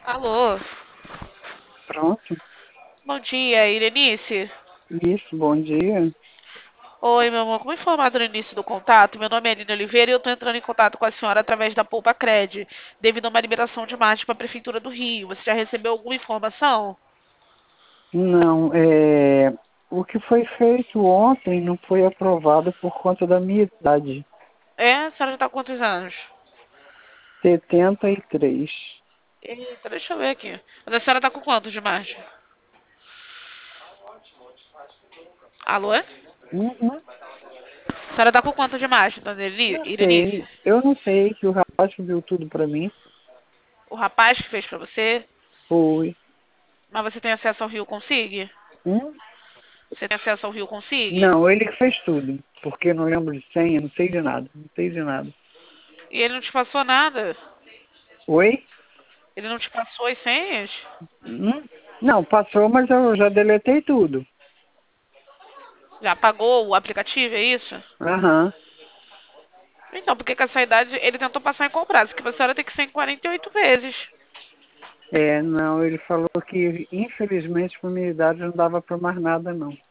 Alô, Pronto. bom dia, Irenice. Isso, bom dia. Oi, meu amor, como informado no início do contato, meu nome é Aline Oliveira e eu estou entrando em contato com a senhora através da Poupa Cred, devido a uma liberação de margem para a Prefeitura do Rio. Você já recebeu alguma informação? Não, o que foi feito ontem não foi aprovado por conta da minha idade, É? A senhora já está com quantos anos? 73. Eita, deixa eu ver aqui. Mas a senhora está com quantos de margem? Alô? A Uhum. senhora está com quanto de margem, dona Não Irenice? sei, eu não sei que o rapaz viu tudo pra mim. O rapaz que fez para você? Foi. Mas você tem acesso ao Rio Consigue? Hum? Você tem acesso ao Rio Consigue? Não, ele que fez tudo, porque eu não lembro de senha, não sei de nada, não sei de nada. E ele não te passou nada? Oi? Ele não te passou as senhas? Hum? Não, passou, mas eu já deletei tudo. Já pagou o aplicativo, é isso? Aham. Então, porque com essa idade ele tentou passar em comprar, que a senhora tem que ser em 48 vezes. Não, ele falou que infelizmente por minha idade não dava para mais nada não.